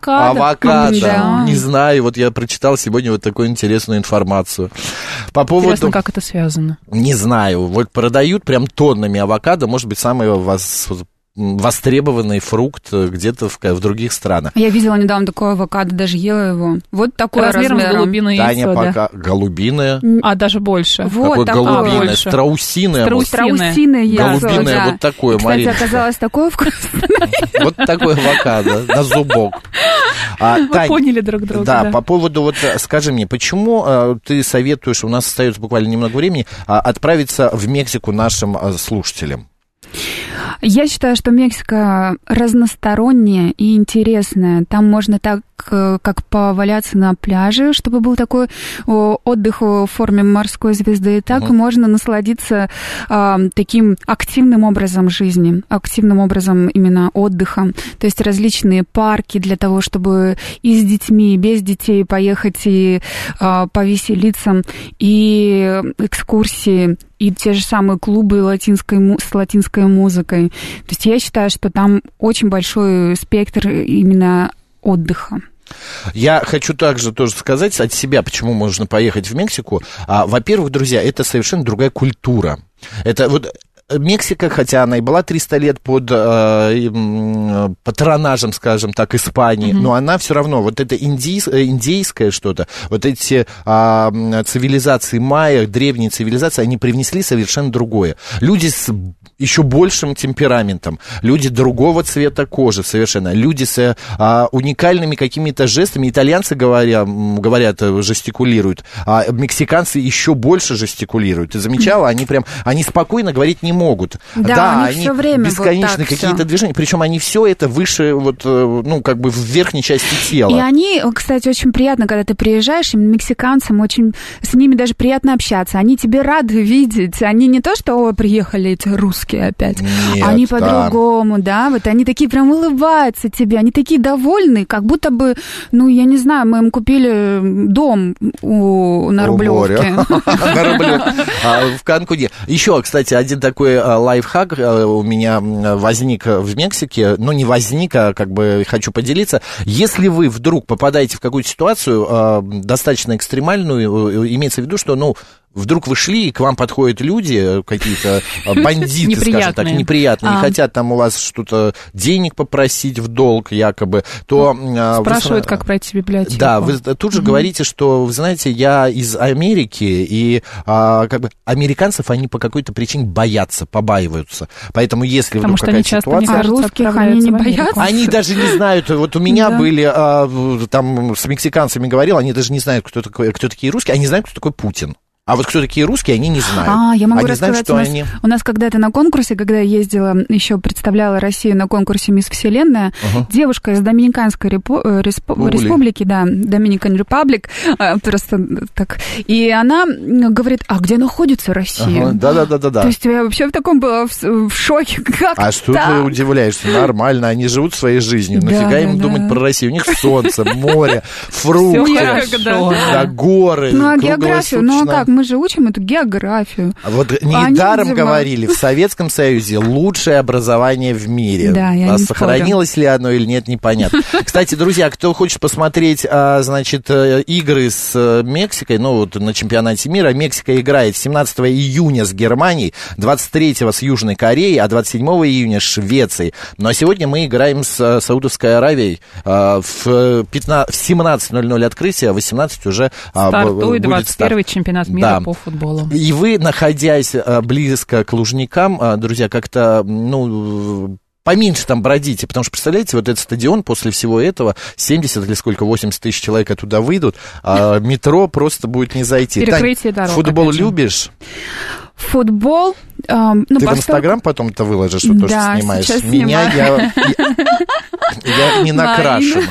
Да. Не знаю, вот я прочитал сегодня вот такую интересную информацию. По поводу... Интересно, как это связано? Не знаю. Вот продают прям тоннами авокадо, может быть, самый востребованный фрукт где-то в других странах. Я видела недавно такое авокадо, даже ела его. Вот такое размером с голубиное яйцо, да? Голубиное. Даже больше. Вот голубиное, страусиное. Страусиное яйцо, голубиное, да. вот такое, Мариночка. Кстати, оказалось такое вкусное. Вот такое авокадо на зубок. Мы поняли друг друга. Да, по поводу, вот скажи мне, почему ты советуешь, у нас остается буквально немного времени, отправиться в Мексику нашим слушателям? Я считаю, что Мексика разносторонняя и интересная. Там можно так, как поваляться на пляже, чтобы был такой отдых в форме морской звезды, так и можно насладиться таким активным образом жизни, активным образом именно отдыха. То есть различные парки для того, чтобы и с детьми, и без детей поехать и повеселиться, и экскурсии, и те же самые клубы с латинской музыкой. То есть я считаю, что там очень большой спектр именно отдыха. Я хочу также тоже сказать от себя, почему можно поехать в Мексику. Во-первых, друзья, это совершенно другая культура. Это вот... Мексика, хотя она и была 300 лет под патронажем, скажем так, Испании, но она все равно, вот это индейское что-то, вот эти цивилизации майя, древние цивилизации, они привнесли совершенно другое. Люди с еще большим темпераментом, люди другого цвета кожи совершенно, люди с уникальными какими-то жестами. Итальянцы говорят, жестикулируют, а мексиканцы еще больше жестикулируют. Ты замечала? Они спокойно говорить не могут. Да, они все время бесконечно вот какие-то движения, причем они все это выше, вот, как бы в верхней части тела. И они, кстати, очень приятно, когда ты приезжаешь, именно мексиканцам очень, с ними даже приятно общаться, они тебе рады видеть, они не то, что приехали эти русские опять, нет, они по-другому, да, вот они такие прям улыбаются тебе, они такие довольные, как будто бы, я не знаю, мы им купили дом на Рублевке. На Рублевке, в Канкуне. Еще, кстати, один такой лайфхак у меня возник в Мексике, не возник, а как бы хочу поделиться. Если вы вдруг попадаете в какую-то ситуацию достаточно экстремальную, имеется в виду, что, вдруг вы шли, и к вам подходят люди, какие-то бандиты, скажем так, неприятные, хотят там у вас что-то денег попросить в долг якобы, то... Спрашивают, как пройти в библиотеку. Да, вы тут же говорите, что, вы знаете, я из Америки, и как бы американцев они по какой-то причине боятся, побаиваются. Поэтому если вдруг какая-то ситуация... А русских они не боятся? Они даже не знают, вот у меня были, там с мексиканцами говорил, они даже не знают, кто такие русские, они знают, кто такой Путин. А вот кто такие русские, они не знают. Я могу они рассказать, знают, что у нас когда-то на конкурсе, когда я ездила, еще представляла Россию на конкурсе «Мисс Вселенная», девушка из Доминиканской республики, да, Dominican Republic, просто так, и она говорит, а где находится Россия? Да. То есть я вообще в таком была в шоке. Как а что ты удивляешься? Нормально, они живут своей жизнью. Нафига им думать про Россию? У них солнце, море, фрукты, горы. Ну, а географию, ну а как? Мы же учим эту географию. Вот недаром говорили, в Советском Союзе лучшее образование в мире. Да, а сохранилось ли оно или нет, непонятно. Кстати, друзья, кто хочет посмотреть, значит, игры с Мексикой, ну, вот на чемпионате мира, Мексика играет 17 июня с Германией, 23 с Южной Кореей, а 27 июня с Швецией. Ну, а сегодня мы играем с Саудовской Аравией. В 17:00 открытие, а в 18 уже стартует будет 21-й чемпионат мира по футболу. И вы, находясь близко к Лужникам, друзья, как-то, ну, поменьше там бродите, потому что, представляете, вот этот стадион после всего этого, 70 или сколько, 80 тысяч человек оттуда выйдут, а метро просто будет не зайти. Перекрытие дорог. Футбол любишь? Футбол. Ты в Инстаграм потом это выложишь, вот то, что снимаешь? Меня я не накрашен.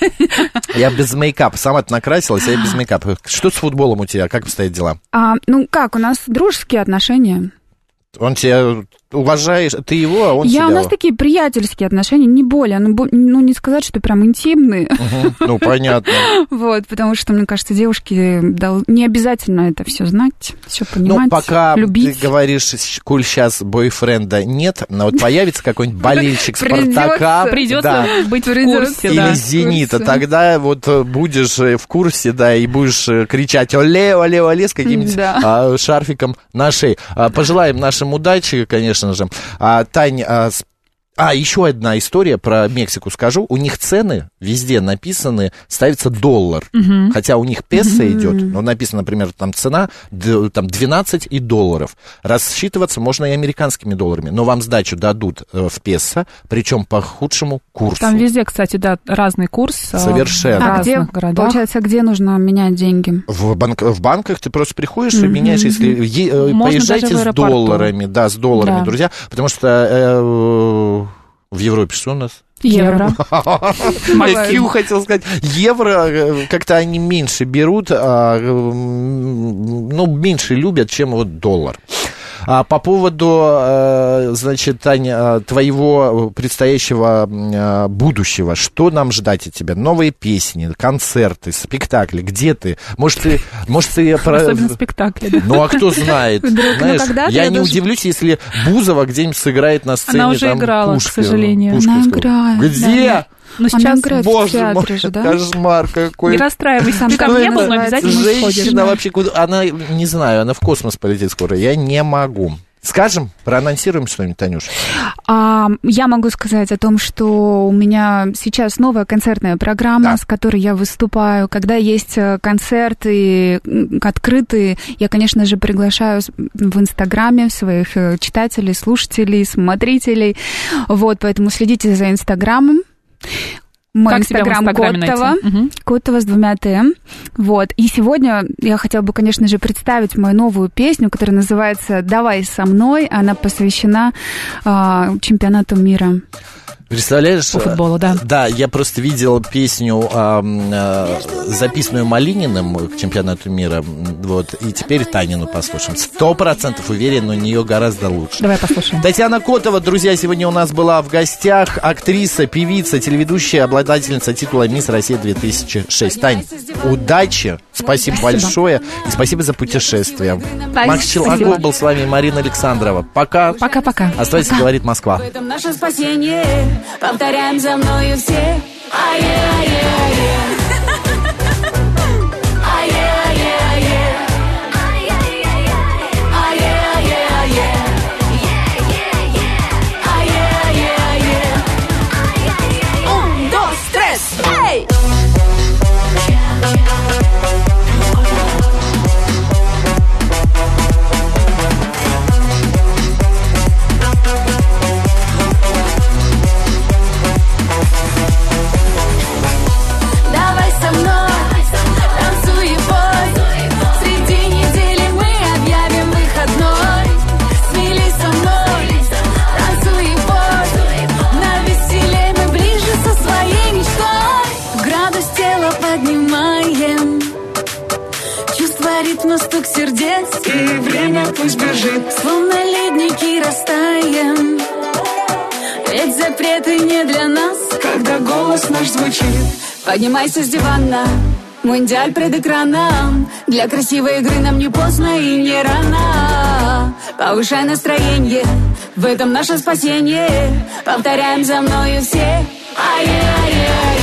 Я без мейкапа. Сама-то накрасилась, а я без мейкапа. Что с футболом у тебя? Как обстоят дела? Ну как, у нас дружеские отношения. Он тебя уважаешь, ты его, а он тебя... У нас такие приятельские отношения, не более, ну, не сказать, что прям интимные. Ну, понятно. Вот, потому что, мне кажется, девушки не обязательно это все знать, все понимать, ну, пока любить. Ты говоришь, коль сейчас бойфренда нет, но вот появится какой-нибудь болельщик Спартака. Придется быть в курсе, или Зенита, тогда вот будешь в курсе, да, и будешь кричать «Оле, оле, оле» с каким-нибудь шарфиком на шее. Пожелаем нашим удачи, конечно же. Тань, еще одна история про Мексику скажу. У них цены везде написаны, ставится $, хотя у них песо идет, но написано, например, там цена там 12 и $. Рассчитываться можно и американскими долларами, но вам сдачу дадут в песо, причем по худшему курсу. Там везде, кстати, да, разный курс. Совершенно. А где, получается, где нужно менять деньги? В банках ты просто приходишь и меняешь, если поезжайте с долларами, да, с долларами, друзья, потому что... В Европе что у нас? Евро. Кью хотел сказать. Евро как-то они меньше берут, ну, меньше любят, чем вот доллар. По поводу, значит, Таня, твоего предстоящего будущего, что нам ждать от тебя? Новые песни, концерты, спектакли, где ты? Может, ты... Особенно спектакли, да. Ну, а кто знает? Знаешь, я не удивлюсь, если Бузова где-нибудь сыграет на сцене. Она уже играла, к сожалению. Она играет. Где? Но сейчас, боже мой, кошмар какой. Не расстраивайся, ты там не был, но обязательно сходишь. Женщина вообще, она, не знаю, она в космос полетит скоро, я не могу. Скажем, проанонсируем что-нибудь, Танюш? Я могу сказать о том, что у меня сейчас новая концертная программа, с которой я выступаю. Когда есть концерты открытые, я, конечно же, приглашаю в Инстаграме своих читателей, слушателей, смотрителей. Вот, поэтому следите за Инстаграмом. Мой Инстаграм Котова с 2 Т. Вот. И сегодня я хотела бы, конечно же, представить мою новую песню, которая называется «Давай со мной». Она посвящена чемпионату мира. Представляешь? По футболу, да. Да, я просто видел песню, записанную Малининым к чемпионату мира, вот, и теперь Танину послушаем. 100% уверен, у нее гораздо лучше. Давай послушаем. Татьяна Котова, друзья, сегодня у нас была в гостях, актриса, певица, телеведущая, обладательница титула «Мисс Россия 2006». Тань, удачи, спасибо большое, и спасибо за путешествие. Макс Челноков был с вами, Марина Александрова. Пока. Пока-пока. Оставайтесь, говорит Москва. Наше спасение. Повторяем за мною все. Давай Ведь запреты не для нас, когда голос наш звучит. Поднимайся с дивана, мундиаль пред экраном. Для красивой игры нам не поздно и не рано. Повышай настроение, в этом наше спасение. Повторяем за мною все. Ай-яй-яй.